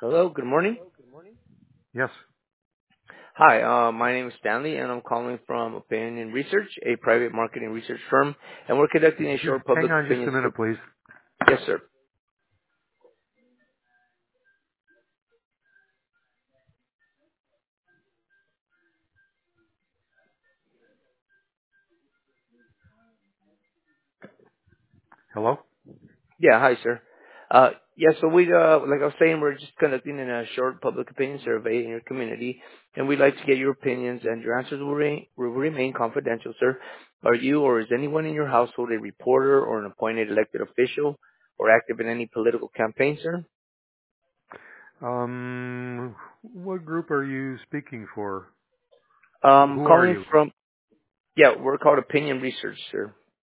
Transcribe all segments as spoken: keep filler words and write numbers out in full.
Hello, good morning. Yes. Hi, uh, my name is Stanley, and I'm calling from Opinion Research, a private marketing research firm, and we're conducting a Ju- short Hang public on just opinion a minute, survey. please. Yes, sir. Hello? Yeah, hi, sir. Uh, yeah, so we, uh, like I was saying, we're just conducting a short public opinion survey in your community, and we'd like to get your opinions, and your answers will, re- will remain confidential, sir. Are you or is anyone in your household a reporter or an appointed elected official or active in any political campaign, sir? Um, what group are you speaking for? Um, Who are calling you? from, yeah, we're called Opinion Research, sir.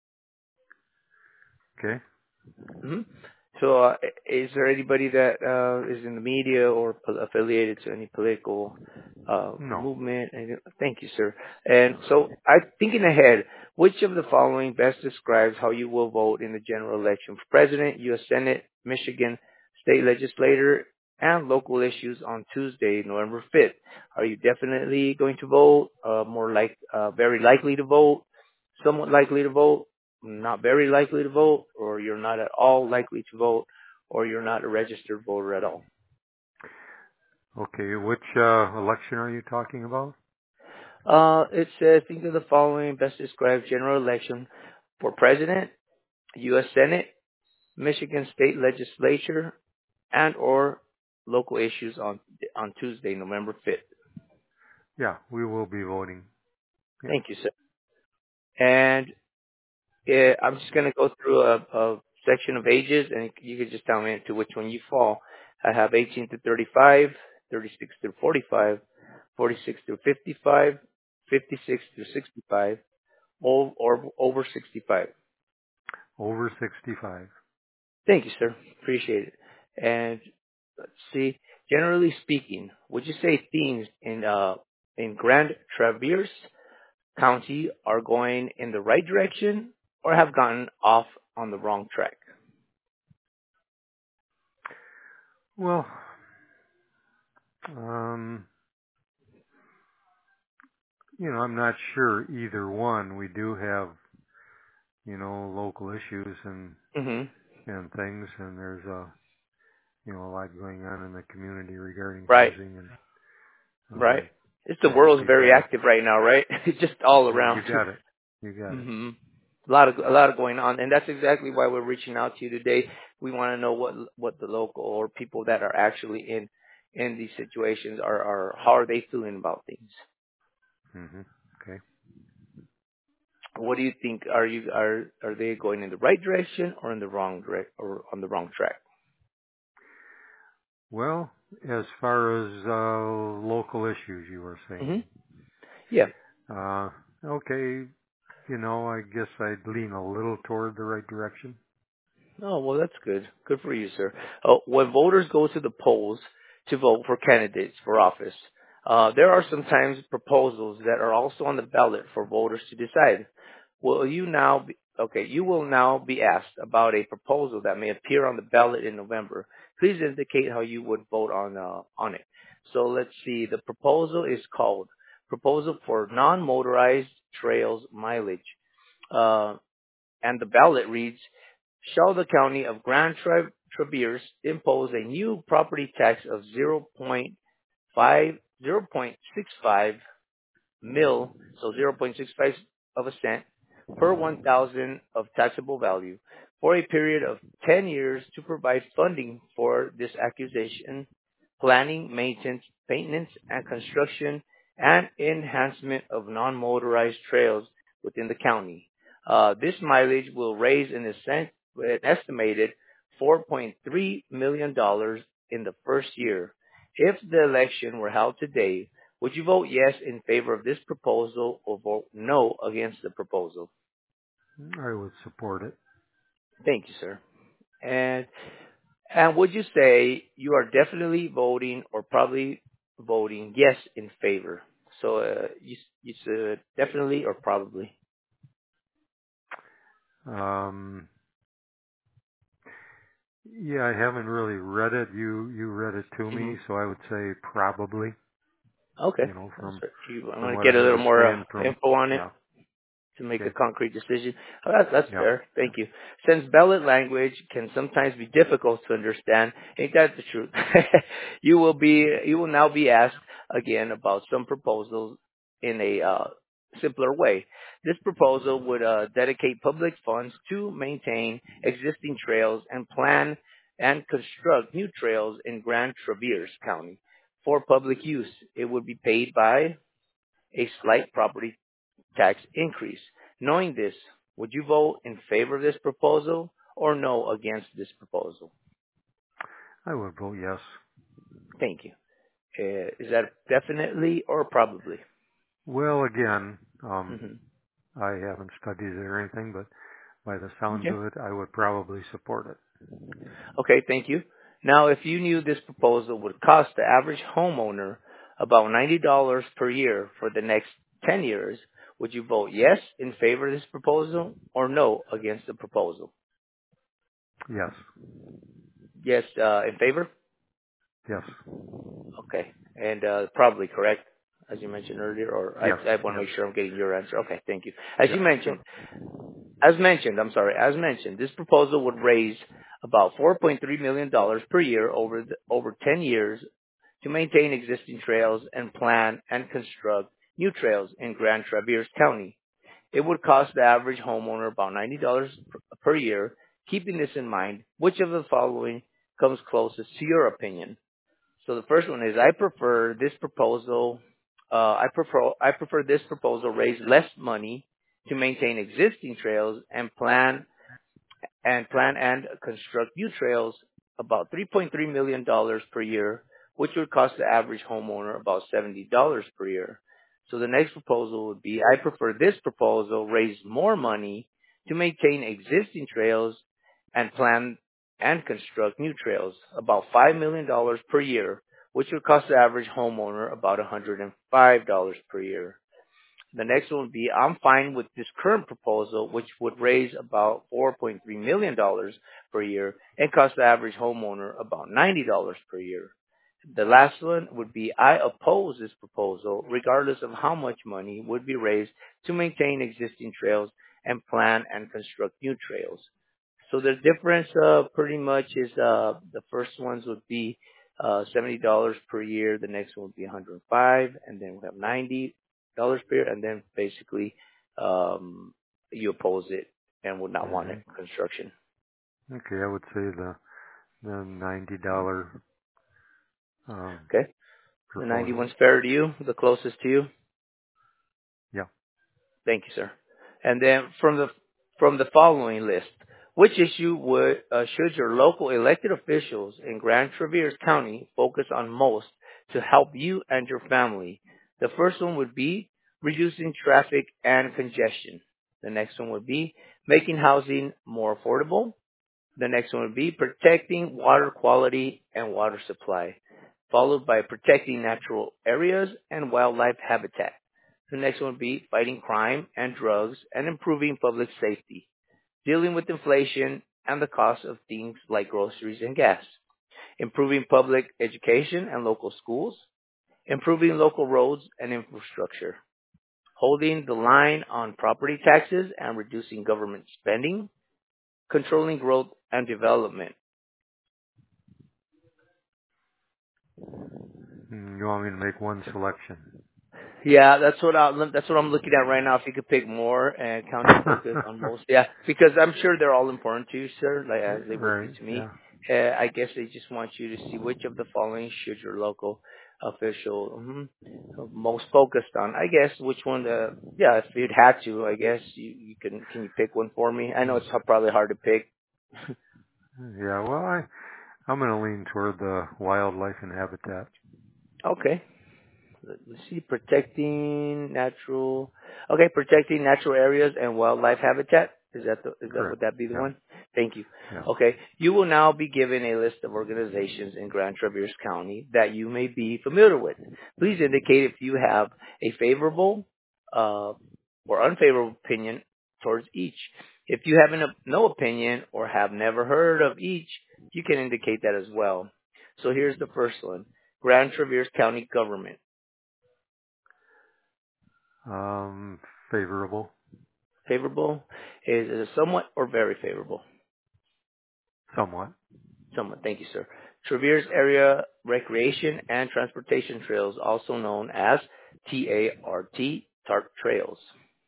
Okay. hmm So, uh, is there anybody that uh, is in the media or po- affiliated to any political uh, No. movement? And- Thank you, sir. And so, I'm thinking ahead. Which of the following best describes how you will vote in the general election for president, U S. Senate, Michigan state legislator, and local issues on Tuesday, November fifth? Are you definitely going to vote? Uh, more like, uh, very likely to vote? Somewhat likely to vote? Not very likely to vote, or you're not at all likely to vote, or you're not a registered voter at all. Okay. Which uh, election are you talking about? Uh, it says, think of the following best describes general election for president, U S. Senate, Michigan state legislature, and or local issues on on Tuesday, November fifth. Yeah, we will be voting. Yeah. Thank you, sir. And Yeah, I'm just going to go through a, a section of ages, and you can just tell me to which one you fall. I have eighteen to thirty-five, thirty-six to forty-five, forty-six to fifty-five, fifty-six to sixty-five, or, or over sixty-five. Over sixty-five. Thank you, sir. Appreciate it. And let's see. Generally speaking, would you say themes in uh, in Grand Traverse County are going in the right direction or have gotten off on the wrong track? Well, um, you know, I'm not sure either one. We do have, you know, local issues and hmm and things, and there's a, you know, a lot going on in the community regarding Right, housing and right. um It's the and world's very people. active right now, right? It's just all Yeah, around. you got it. You got it. hmm A lot of a lot of going on, and that's exactly why we're reaching out to you today. We want to know what what the local or people that are actually in in these situations are are how are they feeling about things. Mhm. Okay. What do you think? Are you are are they going in the right direction or in the wrong direct or on the wrong track? Well, as far as uh, local issues, you were hmm saying. Yeah. Uh, okay, you know, I guess I'd lean a little toward the right direction. Oh, well, that's good. Good for you, sir. Uh, when voters go to the polls to vote for candidates for office, uh, there are sometimes proposals that are also on the ballot for voters to decide. Will you now be, okay, you will now be asked about a proposal that may appear on the ballot in November. Please indicate how you would vote on, uh, on it. So let's see. The proposal is called Proposal for Non-Motorized Trails Mileage. Uh, and the ballot reads, shall the county of Grand Tra- Traverse impose a new property tax of zero point five, zero point six five mil, so zero point six five of a cent per one thousand of taxable value for a period of ten years to provide funding for this acquisition, planning, maintenance, maintenance and construction and enhancement of non-motorized trails within the county. Uh, this mileage will raise an, ascent, an estimated four point three million dollars in the first year. If the election were held today, would you vote yes in favor of this proposal or vote no against the proposal? I would support it. Thank you, sir. And and would you say you are definitely voting or probably voting yes in favor? So uh, you you said definitely or probably. Um, Yeah, I haven't really read it. You you read it to Hmm. me, so I would say probably. Okay. You know, That's from right. You, I from want what to get a I little more uh, understand from info on it yeah. to make a Okay. concrete decision. Oh, that's, that's Yeah. fair. Thank you. Since ballot language can sometimes be difficult to understand, ain't that the truth? you will be, you will now be asked again about some proposals in a uh, simpler way. This proposal would uh, dedicate public funds to maintain existing trails and plan and construct new trails in Grand Traverse County for public use. It would be paid by a slight property tax increase. Knowing this, would you vote in favor of this proposal or no against this proposal? I would vote yes. Thank you. Uh, is that definitely or probably? Well, again, um, Hmm. I haven't studied it or anything, but by the sounds Okay. of it, I would probably support it. Okay, thank you. Now, if you knew this proposal would cost the average homeowner about ninety dollars per year for the next ten years, would you vote yes in favor of this proposal or no against the proposal? Yes. Yes, uh, in favor? Yes. Okay. And uh, probably correct, as you mentioned earlier, or I, Yes. I want to Yes. make sure I'm getting your answer. Okay, thank you. As Yeah. you Sure. mentioned, as mentioned, I'm sorry, as mentioned, this proposal would raise about four point three million dollars per year over the, over ten years to maintain existing trails and plan and construct new trails in Grand Traverse County. It would cost the average homeowner about ninety dollars per per year. Keeping this in mind, which of the following comes closest to your opinion? So the first one is I prefer this proposal. Uh, I prefer I prefer this proposal raise less money to maintain existing trails and plan and plan and construct new trails about three point three million dollars per year, which would cost the average homeowner about seventy dollars per year. So the next proposal would be I prefer this proposal raise more money to maintain existing trails and plan and construct new trails about five million dollars per year, which would cost the average homeowner about one hundred five dollars per year. The next one would be, I'm fine with this current proposal, which would raise about four point three million dollars per year and cost the average homeowner about ninety dollars per year. The last one would be, I oppose this proposal, regardless of how much money would be raised to maintain existing trails and plan and construct new trails. So the difference uh, pretty much is uh, the first ones would be uh, seventy dollars per year. The next one would be one hundred five dollars, and then we have ninety dollars per year, and then basically um, you oppose it and would not want hmm it construction. Okay. I would say the the ninety dollar um, Okay, the ninety proposal. one's fair to you, the closest to you. Yeah. Thank you, sir. And then from the from the following list, which issue would uh, should your local elected officials in Grand Traverse County focus on most to help you and your family? The first one would be reducing traffic and congestion. The next one would be making housing more affordable. The next one would be protecting water quality and water supply, followed by protecting natural areas and wildlife habitat. The next one would be fighting crime and drugs and improving public safety, dealing with inflation and the cost of things like groceries and gas, improving public education and local schools, improving local roads and infrastructure, holding the line on property taxes and reducing government spending, controlling growth and development. Mm, You want me to make one selection? Yeah, that's what I, that's what I'm looking at right now. If you could pick more and county focus on most, yeah, because I'm sure they're all important to you, sir, like as they would be right. to me. Yeah. Uh, I guess they just want you to see which of the following should your local official mhm, most focused on. I guess which one. Uh, yeah, if you'd had to, I guess you, you can. Can you pick one for me? I know it's probably hard to pick. Yeah. Well, I I'm going to lean toward the wildlife and habitat. Okay. Let- Let's see, protecting natural. Okay, protecting natural areas and wildlife habitat. Is that the, is that Correct. would that be the Yeah. one? Thank you. Yeah. Okay, you will now be given a list of organizations in Grand Traverse County that you may be familiar with. Please indicate if you have a favorable uh, or unfavorable opinion towards each. If you have an, no opinion or have never heard of each, you can indicate that as well. So here's the first one. Grand Traverse County Government. Um, favorable. Favorable. Is it somewhat or very favorable? Somewhat. Somewhat. Thank you, sir. Traverse Area Recreation and Transportation Trails, also known as T A R T, TART Trails.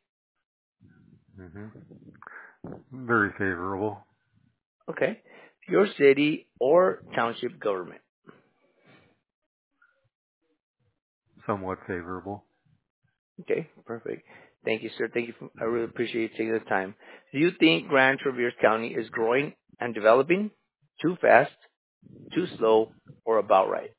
hmm Very favorable. Okay. Your city or township government. Somewhat favorable. Okay, perfect. Thank you, sir. Thank you. For, I really appreciate you taking the time. Do you think Grand Traverse County is growing and developing too fast, too slow, or about right?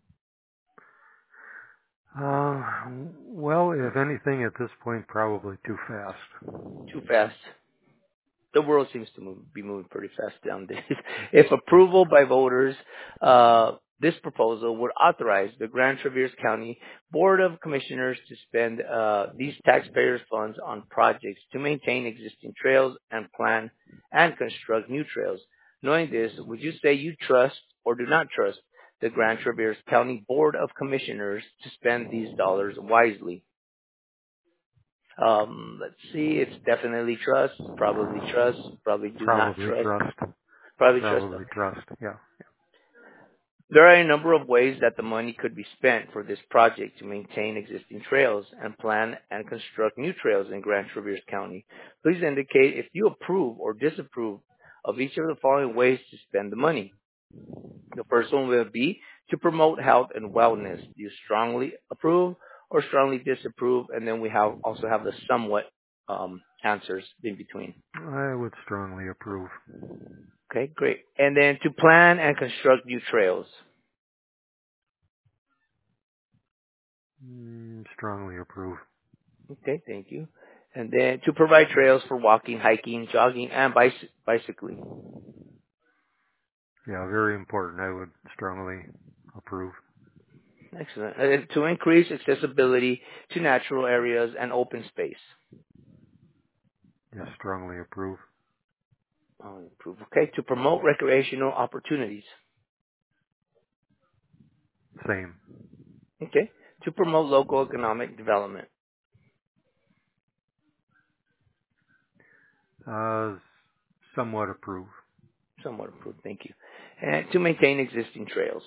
Uh, well, if anything at this point, probably too fast. Too fast. The world seems to move, be moving pretty fast nowadays. If approval by voters, uh, this proposal would authorize the Grand Traverse County Board of Commissioners to spend uh, these taxpayers' funds on projects to maintain existing trails and plan and construct new trails. Knowing this, would you say you trust or do not trust the Grand Traverse County Board of Commissioners to spend these dollars wisely? Um, let's see. It's definitely trust, probably trust, probably do not Probably trust, trust. probably trust. Probably trust. Yeah. There are a number of ways that the money could be spent for this project to maintain existing trails and plan and construct new trails in Grand Traverse County. Please indicate if you approve or disapprove of each of the following ways to spend the money. The first one will be to promote health and wellness. Do you strongly approve or strongly disapprove? And then we have also have the somewhat um, answers in between. I would strongly approve. Okay, great. And then to plan and construct new trails. Mm, strongly approve. Okay, thank you. And then to provide trails for walking, hiking, jogging, and bicy- bicycling. Yeah, very important. I would strongly approve. Excellent. And to increase accessibility to natural areas and open space. Yes, strongly approve. I'll approve. Okay, to promote recreational opportunities. Same. Okay, to promote local economic development. Uh, somewhat approve. Somewhat approved, thank you. And to maintain existing trails.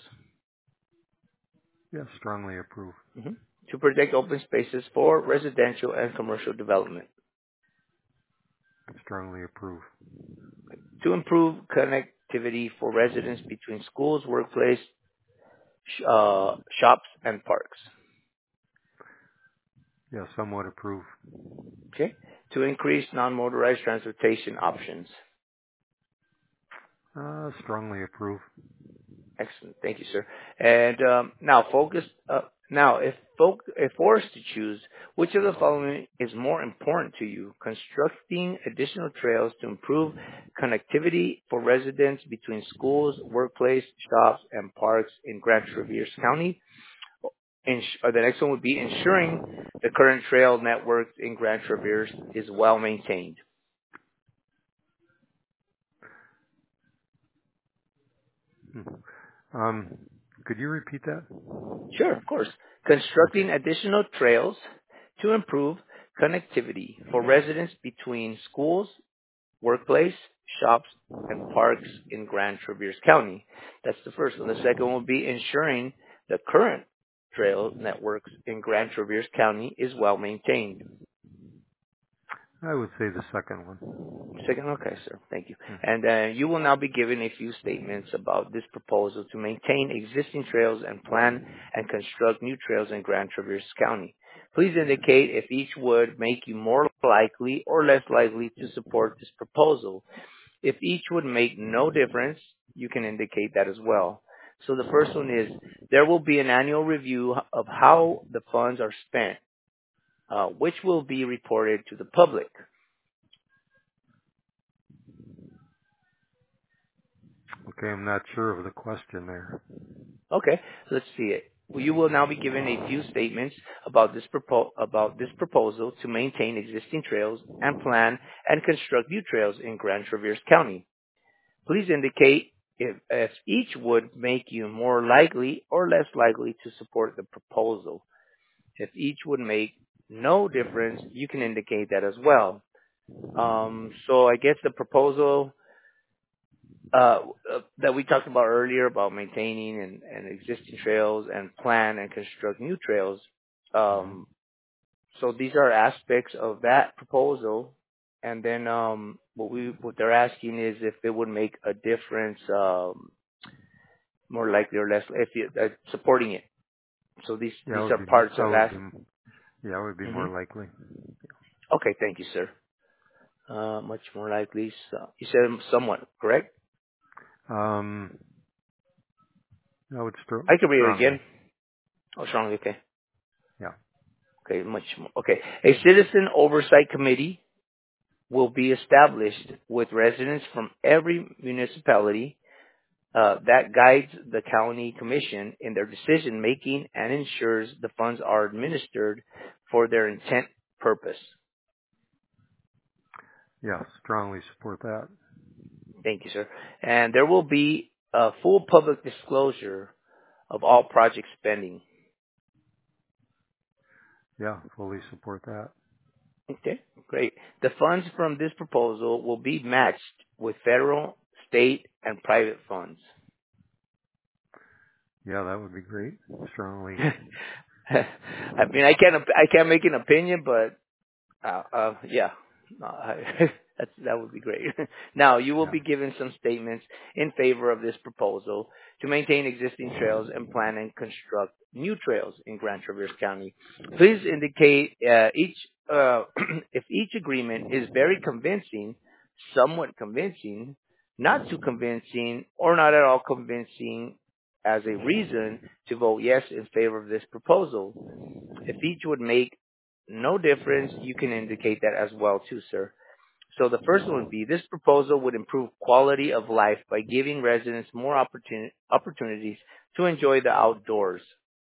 Yes, strongly approve. hmm To protect open spaces for residential and commercial development. Strongly approve. To improve connectivity for residents between schools, workplace, sh- uh, shops, and parks. Yes, somewhat approve. Okay. To increase non-motorized transportation options. Uh, strongly approve. Excellent. Thank you, sir. And um, now, focus. Uh, now, if, folk, if forced to choose, which of the following is more important to you? Constructing additional trails to improve connectivity for residents between schools, workplace, shops, and parks in Grand Traverse County. Ins- or the next one would be ensuring the current trail network in Grand Traverse is well maintained. Hmm. Um, could you repeat that? Sure, of course. Okay. Constructing additional trails to improve connectivity for residents between schools, workplace, shops, and parks in Grand Traverse County. That's the first one. The second one would be ensuring the current trail networks in Grand Traverse County is well maintained. I would say the second one. Second, okay, sir. Thank you. Hmm. And uh, you will now be given a few statements about this proposal to maintain existing trails and plan and construct new trails in Grand Traverse County. Please indicate if each would make you more likely or less likely to support this proposal. If each would make no difference, you can indicate that as well. So the first one is there will be an annual review of how the funds are spent, uh, which will be reported to the public. Okay, I'm not sure of the question there. Okay, let's see it. You will now be given a few statements about this, propo- about this proposal to maintain existing trails and plan and construct new trails in Grand Traverse County. Please indicate if, if each would make you more likely or less likely to support the proposal. If each would make no difference, you can indicate that as well. Um, so I guess the proposal uh, uh, that we talked about earlier about maintaining and, and existing trails and plan and construct new trails. Hmm. Um, so these are aspects of that proposal. And then um, what we what they're asking is if it would make a difference, um, more likely or less, if you, uh, supporting it. So these Yeah, these it would are be parts that of would that. be yeah, it would be hmm more likely. Okay, thank you, sir. Uh, much more likely. So, you said somewhat, correct? Um, I would str- I can read it strongly. again. Oh, strongly. Okay. Yeah. Okay, much more. Okay. A citizen oversight committee will be established with residents from every municipality uh, that guides the county commission in their decision making and ensures the funds are administered for their intent purpose. Yeah, strongly support that. Thank you, sir. And there will be a full public disclosure of all project spending. Yeah, fully support that. Okay, great. The funds from this proposal will be matched with federal, state, and private funds. Yeah, that would be great. Strongly. I mean, I can't, I can't make an opinion, but Uh, uh, yeah, no, I, that's, that would be great. Now, you will Yeah. be given some statements in favor of this proposal to maintain existing trails and plan and construct new trails in Grand Traverse County. Please indicate uh, each uh, if each agreement is very convincing, somewhat convincing, not too convincing, or not at all convincing as a reason to vote yes in favor of this proposal. If each would make no difference, you can indicate that as well too, sir. So the first one would be, this proposal would improve quality of life by giving residents more opportun- opportunities to enjoy the outdoors.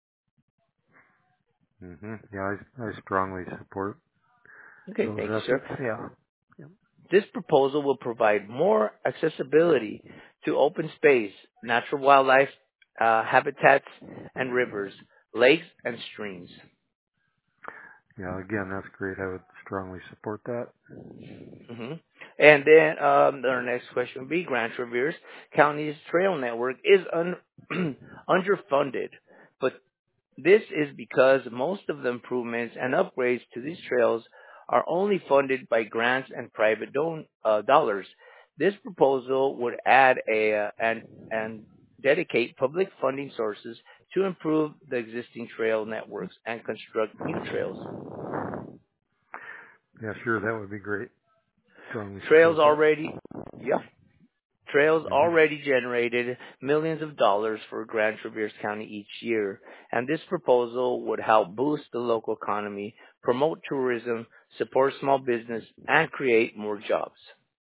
Mhm. Yeah, I, I strongly support Okay, those thank you, sir. efforts. Yeah. Yeah. This proposal will provide more accessibility to open space, natural wildlife uh, habitats, and rivers, lakes, and streams. Yeah, again, that's great. I would strongly support that. hmm And then um, our next question would be, Grand Traverse County's trail network is un- underfunded, but this is because most of the improvements and upgrades to these trails are only funded by grants and private don- uh, dollars. This proposal would add a uh, and and dedicate public funding sources to improve the existing trail networks and construct new trails. Yeah, sure, that would be great. Strongly Trails support that. already, yeah, Trails Mhm. already generated millions of dollars for Grand Traverse County each year, and this proposal would help boost the local economy, promote tourism, support small business, and create more jobs.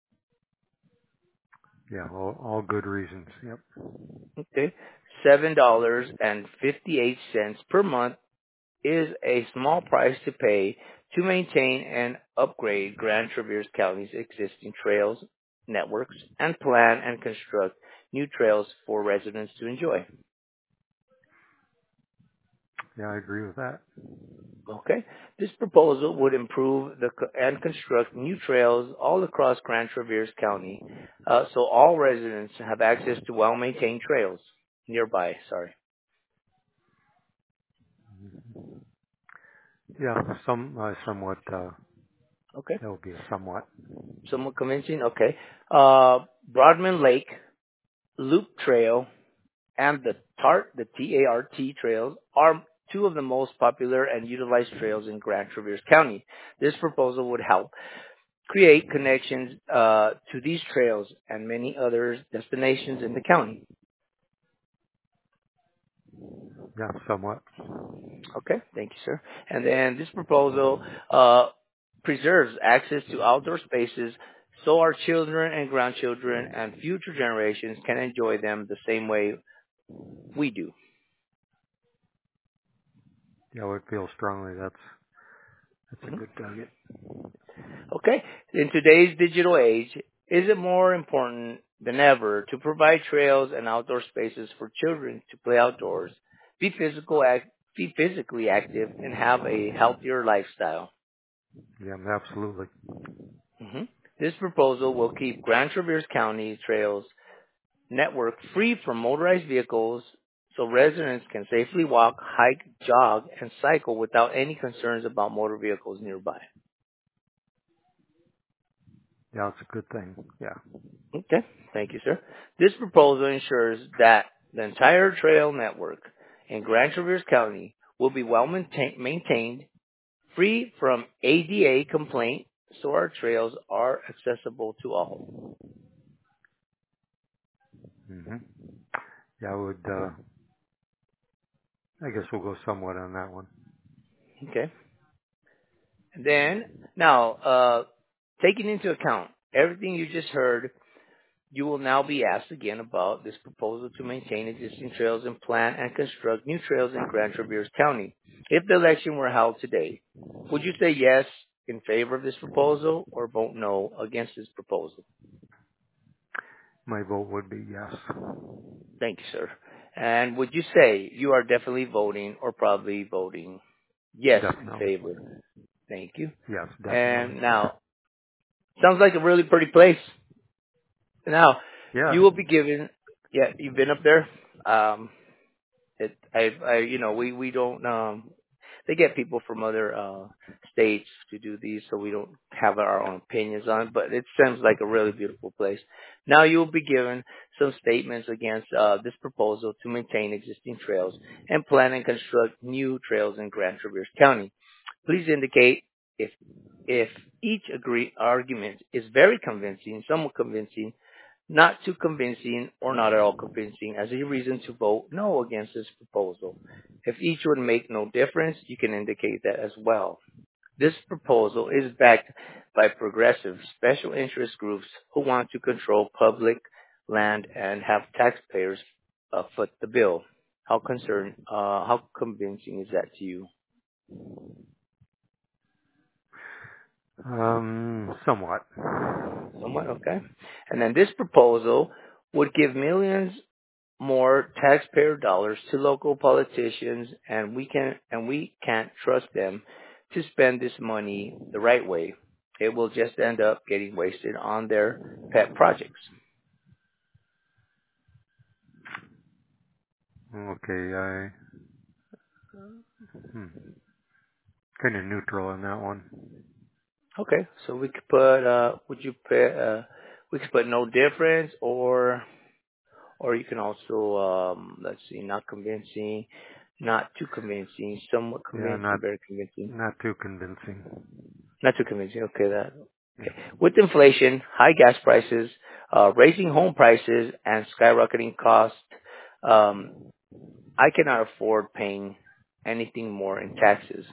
Yeah, all, all good reasons. Yep. Okay. seven dollars and fifty-eight cents per month is a small price to pay to maintain and upgrade Grand Traverse County's existing trails, networks, and plan and construct new trails for residents to enjoy. Yeah, I agree with that. Okay. This proposal would improve the co- and construct new trails all across Grand Traverse County, uh, so all residents have access to well-maintained trails nearby. Sorry. Yeah, some uh, somewhat. Uh, Okay. that would be a somewhat. Somewhat convincing. Okay. Uh, Broadman Lake, Loop Trail, and the TART, the T A R T trails are two of the most popular and utilized trails in Grand Traverse County. This proposal would help create connections uh, to these trails and many other destinations in the county. Yeah, somewhat. Okay, thank you, sir. And then this proposal uh, preserves access to outdoor spaces so our children and grandchildren and future generations can enjoy them the same way we do. Yeah, I would feel strongly that's that's a Mhm. good target. Okay. In today's digital age, is it more important than ever to provide trails and outdoor spaces for children to play outdoors, be physical act, be physically active, and have a healthier lifestyle? Yeah, absolutely. Mhm. This proposal will keep Grand Traverse County trails network free from motorized vehicles so residents can safely walk, hike, jog, and cycle without any concerns about motor vehicles nearby. Yeah, it's a good thing. Yeah. Okay, thank you, sir. This proposal ensures that the entire trail network in Grand Traverse County will be well maintain- maintained, free from A D A complaint, so our trails are accessible to all. Mhm. Yeah, I would. Uh, I guess we'll go somewhat on that one. Okay. And then, now, uh, taking into account everything you just heard, you will now be asked again about this proposal to maintain existing trails and plan and construct new trails in Grand Traverse County. If the election were held today, would you say yes in favor of this proposal or vote no against this proposal? My vote would be yes. Thank you, sir. And would you say you are definitely voting or probably voting yes in Definitely. favor? Thank you. Yes, definitely. And now, sounds like a really pretty place. Now, Yeah. you will be given, yeah, you've been up there. Um, it, I, I, you know, we, we don't, um, they get people from other, uh, states to do these, so we don't have our own opinions on it, but it seems like a really beautiful place. Now you will be given some statements against, uh, this proposal to maintain existing trails and plan and construct new trails in Grand Traverse County. Please indicate if, if each agree argument is very convincing, somewhat convincing, not too convincing, or not at all convincing as a reason to vote no against this proposal. If each would make no difference, you can indicate that as well. This proposal is backed by progressive special interest groups who want to control public land and have taxpayers uh, foot the bill. How concerned, uh, how convincing is that to you? Um, somewhat. Somewhat, okay. And then this proposal would give millions more taxpayer dollars to local politicians, and we can and we can't trust them to spend this money the right way. It will just end up getting wasted on their pet projects. Okay, I hmm, kind of neutral on that one. Okay, so we could put uh would you put uh we could put no difference, or or you can also um let's see, not convincing, not too convincing, somewhat Yeah, convincing, not very convincing. not too convincing. Not too convincing. Okay, that. Yeah. With inflation, high gas prices, uh, raising home prices, and skyrocketing costs, um, I cannot afford paying anything more in taxes.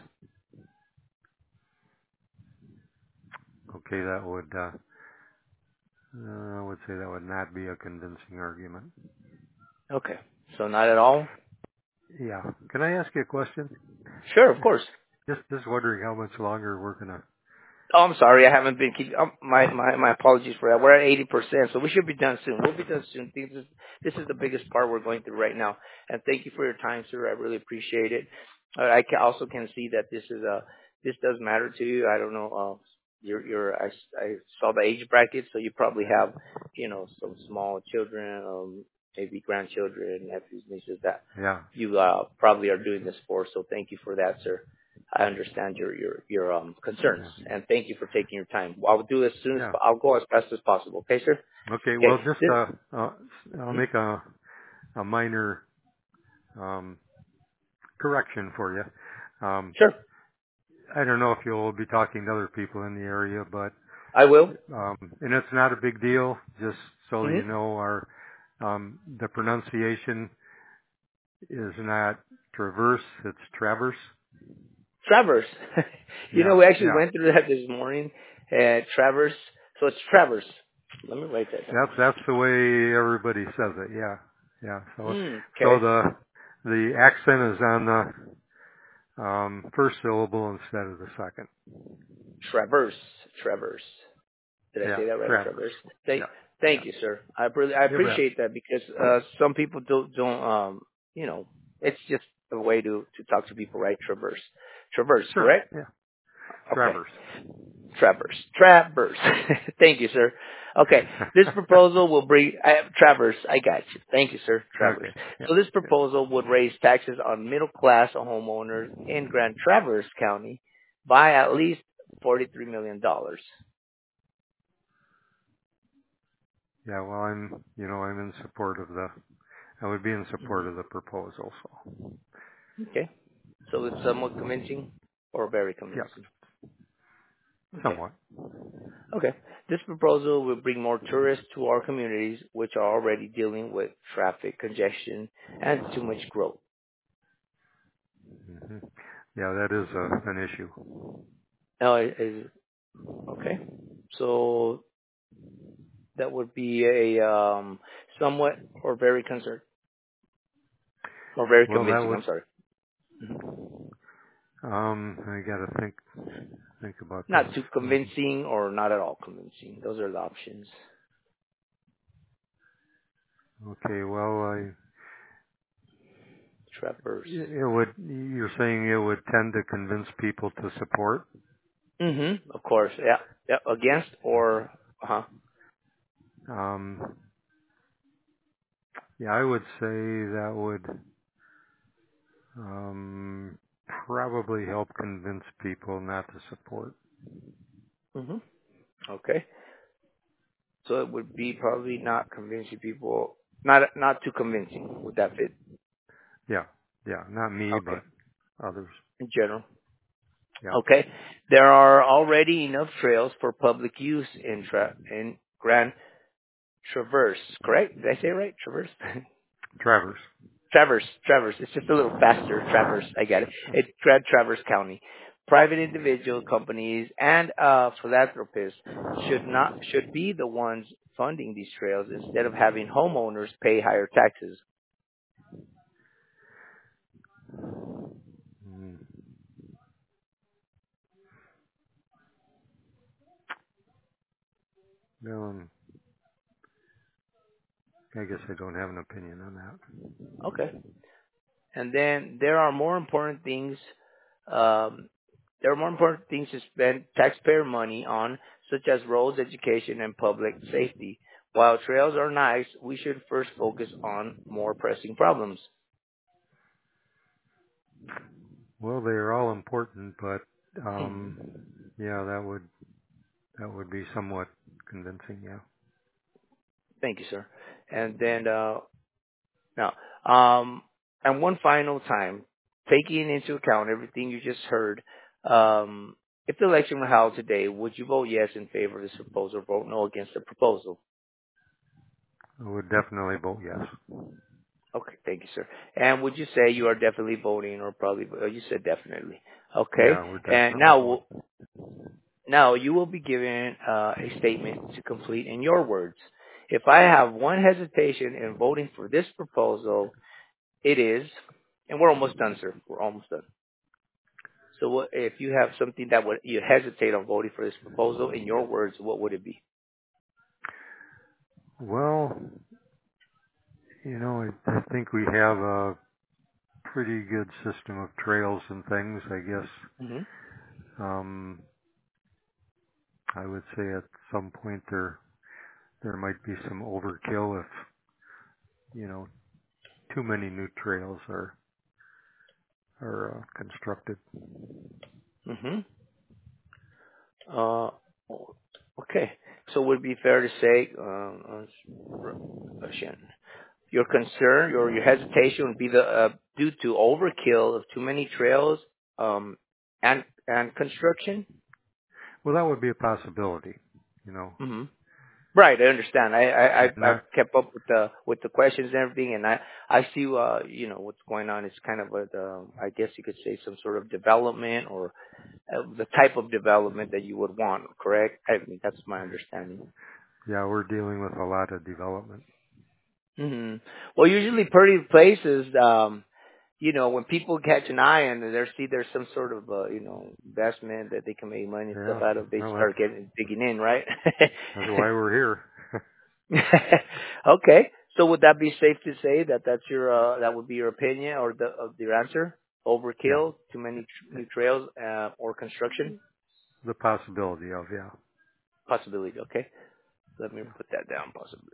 Okay, that would. Uh, uh, I would say that would not be a convincing argument. Okay, so not at all. Yeah. Can I ask you a question? Sure, of course. Just just wondering how much longer we're gonna. Oh, I'm sorry, I haven't been keeping. Um, my my my apologies for that. We're at eighty percent, so we should be done soon. We'll be done soon. This is this is the biggest part we're going through right now. And thank you for your time, sir. I really appreciate it. Uh, I can, also can see that this is a this does matter to you. I don't know. Uh, you're you're I, I saw the age bracket, so you probably have you know some small children, um, maybe grandchildren, nephews, nieces that Yeah. you uh, probably are doing this for. So thank you for that, sir. I understand your your your um concerns, Yeah. and thank you for taking your time. I'll do as soon as Yeah. I'll go as fast as possible. Okay, sir. Okay. Okay. Well, just This, uh, uh I'll mhm. make a a minor um correction for you. Um, Sure, I don't know if you'll be talking to other people in the area, but I will. um, and it's not a big deal. Just so that hmm you know, our um, the pronunciation is not traverse; it's traverse. Traverse. You know, Yeah, we actually yeah. went through that this morning. Uh, Traverse. So it's Traverse. Let me write that down. That's that's the way everybody says it. Yeah, yeah. So Hmm. so Okay. the the accent is on the Um, first syllable instead of the second. Traverse. Traverse. Did I Yeah, say that right? Traverse. Traverse. Thank, Yeah, thank yeah. you, sir. I really, I You bet. appreciate that because uh, some people don't, don't, um, you know, it's just a way to to talk to people, right? Traverse. Traverse, Sure. correct? Yeah. Okay. Traverse. Traverse. Traverse. Thank you, sir. Okay. This proposal will bring, I, Traverse, I got you. Thank you, sir. Traverse. Okay. Yeah. So this Yeah. proposal would raise taxes on middle class homeowners in Grand Traverse County by at least forty-three million dollars. Yeah. Well, I'm, you know, I'm in support of the, I would be in support of Mm-hmm. the proposal. So, Okay. So it's somewhat convincing or very yeah, convincing. Okay. somewhat. Okay. This proposal will bring more tourists to our communities, which are already dealing with traffic congestion and too much growth. hmm Yeah, that is a, an issue. Now, is, okay. So that would be a um, somewhat or very concerned or very Well, that convincing. would, I'm sorry. Mhm. um, I got to think, think about Not this. too Um, convincing or not at all convincing. Those are the options. okay. Well, I, Traverse. it would, you're saying it would tend to convince people to support? Mm-hmm. Of course. Yeah. Yeah. Against or uh huh. Um, yeah, I would say that would um, probably help convince people not to support. Mm-hmm. Okay. So it would be probably not convincing people. Not not too convincing. Would that fit? Yeah, yeah, not me, Okay. but others. In general. Yeah, Okay. There are already enough trails for public use in tra- in Grand Traverse, correct? Did I say it right? Traverse? Travers. Traverse, Traverse. It's just a little faster. Traverse, I get it. It's Grand Traverse County. Private individual companies and uh, philanthropists should not should be the ones funding these trails instead of having homeowners pay higher taxes. Mm, well, um, I guess I don't have an opinion on that. Okay. And then there are more important things. Um, there are more important things to spend taxpayer money on, such as roads, education, and public safety. While trails are nice, we should first focus on more pressing problems. Well, they are all important, but Hmm. um, yeah, that would that would be somewhat convincing. Yeah. Thank you, sir. And then uh, now, um, and one final time, taking into account everything you just heard, um, if the election were held today, would you vote yes in favor of this proposal, or vote no against the proposal? I would definitely vote yes. Okay, thank you, sir. And would you say you are definitely voting, or probably? Oh, you said definitely. Okay. Yeah, we're And definitely now, voting. we'll- now you will be given uh, a statement to complete in your words. If I have one hesitation in voting for this proposal, it is, and we're almost done, sir. We're almost done. So, what, if you have something that would you hesitate on voting for this proposal, in your words, what would it be? Well, you know, I, I think we have a pretty good system of trails and things. I guess Hmm. um, I would say at some point there there might be some overkill if you know too many new trails are are uh, constructed. Hmm. Uh, okay. So, would it be fair to say, um, uh, Shannon, your concern or your hesitation would be the uh, due to overkill of too many trails um, and and construction. Well, that would be a possibility. You know, Hmm. Right, I understand. I I I've, it's I've not. kept up with the with the questions and everything, and I I see uh you know what's going on. It's kind of a the, I guess you could say some sort of development or uh, the type of development that you would want. Correct? I mean that's my understanding. Yeah, we're dealing with a lot of development. Hmm. Well, usually pretty places. Um, you know, when people catch an eye and they see there's some sort of, uh, you know, investment that they can make money and stuff Yeah. out of, they Well, that's start getting digging in, right? that's why we're here. Okay. So would that be safe to say that that's your, uh, that would be your opinion or the, of your answer? Yeah. Overkill, too many tr- new trails, uh, or construction? The possibility of, yeah. Possibility. Okay. Let me Yeah. put that down. Possibility.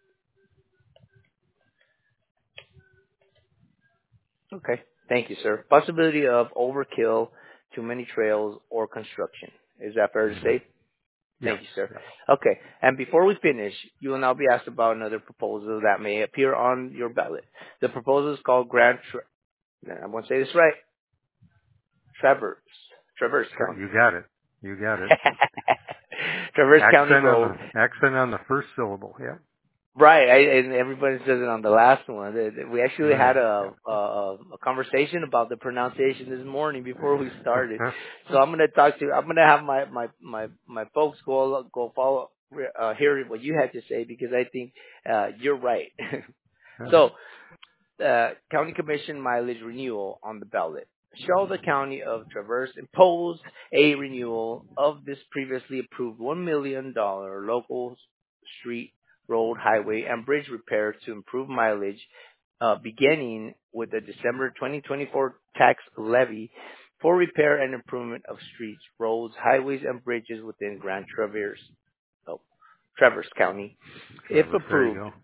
Okay. Thank you, sir. Possibility of overkill, too many trails, or construction. Is that fair to say? Yes. Thank you, sir. Yeah. Okay. And before we finish, you will now be asked about another proposal that may appear on your ballot. The proposal is called Grand. Tra- I won't say this right. Traverse. Traverse Tra- County. You got it. You got it. Traverse County Accent on Road. the accent on the first syllable. Yeah. Right, I, and everybody says it on the last one. Th- th- We actually Right. had a, Yeah. a a conversation about the pronunciation this morning before we started. So I'm gonna talk to. I'm gonna have my my my my folks go go follow uh, hear what you had to say because I think uh, you're right. So uh, county commission mileage renewal on the ballot. Shall the county of Traverse impose a renewal of this previously approved one million dollars local street, road, highway, and bridge repair to improve mileage, uh, beginning with the December twenty twenty-four tax levy for repair and improvement of streets, roads, highways, and bridges within Grand Traverse, oh, Traverse County, if Travis, there you approved go.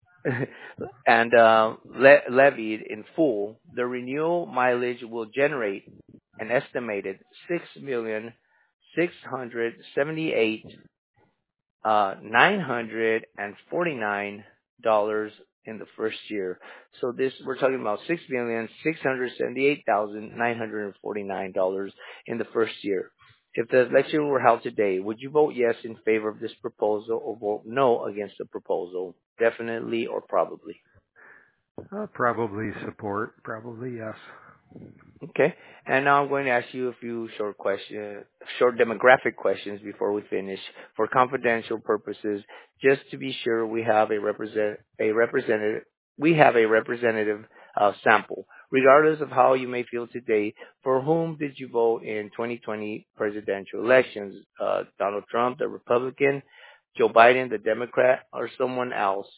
and uh, le- levied in full, the renewal mileage will generate an estimated six million six hundred seventy-eight uh, nine hundred and forty-nine dollars in the first year. So this we're talking about six million six hundred seventy-eight thousand nine hundred and forty-nine dollars in the first year. If the election were held today, would you vote yes in favor of this proposal or vote no against the proposal? Definitely or probably. Uh, probably support. Probably yes. Okay. And now I'm going to ask you a few short question, short demographic questions before we finish for confidential purposes, just to be sure we have a represent a representative we have a representative uh, sample. Regardless of how you may feel today, for whom did you vote in twenty twenty presidential elections? Uh, Donald Trump, the Republican, Joe Biden, the Democrat, or someone else?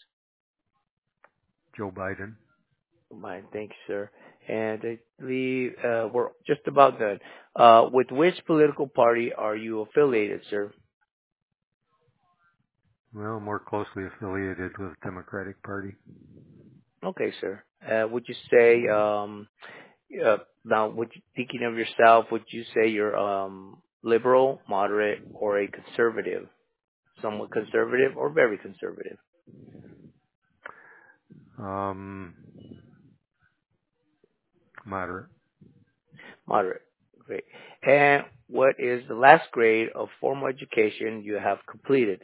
Joe Biden. Mine, thank you, sir. And I believe uh, we're just about done. Uh, with which political party are you affiliated, sir? Well, more closely affiliated with Democratic Party. Okay, sir. Uh, would you say um, uh, now? Would you, thinking of yourself, would you say you're um, liberal, moderate, or a conservative? Somewhat conservative or very conservative? Um, moderate. Moderate. Great. And what is the last grade of formal education you have completed?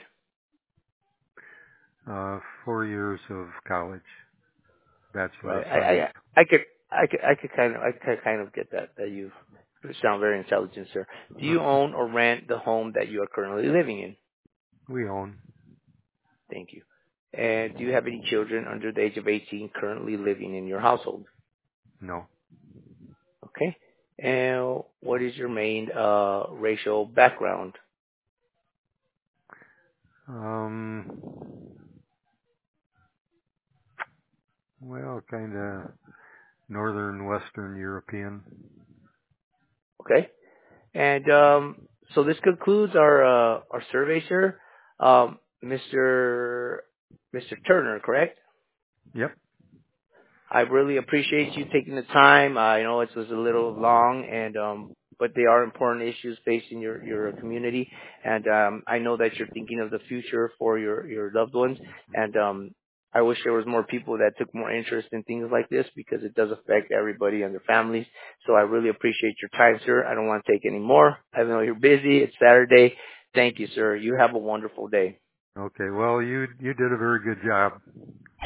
Uh, four years of college, Bachelor of Right. I, Science. I, I could, I could, I could kind of, I could kind of get that. That you sound very intelligent, sir. Do you own or rent the home that you are currently living in? We own. Thank you. And do you have any children under the age of eighteen currently living in your household? No. Okay. And what is your main uh, racial background? Um, well, kind of Northern Western European. Okay. And um, so this concludes our uh, our survey, sir. Um, Mister Mister Turner, correct? Yep. I really appreciate you taking the time. I know it was a little long, and um, but they are important issues facing your your community, and um, I know that you're thinking of the future for your your loved ones, and um, I wish there was more people that took more interest in things like this because it does affect everybody and their families. So I really appreciate your time, sir. I don't want to take any more. I know you're busy. It's Saturday. Thank you, sir. You have a wonderful day. Okay. Well, you you did a very good job.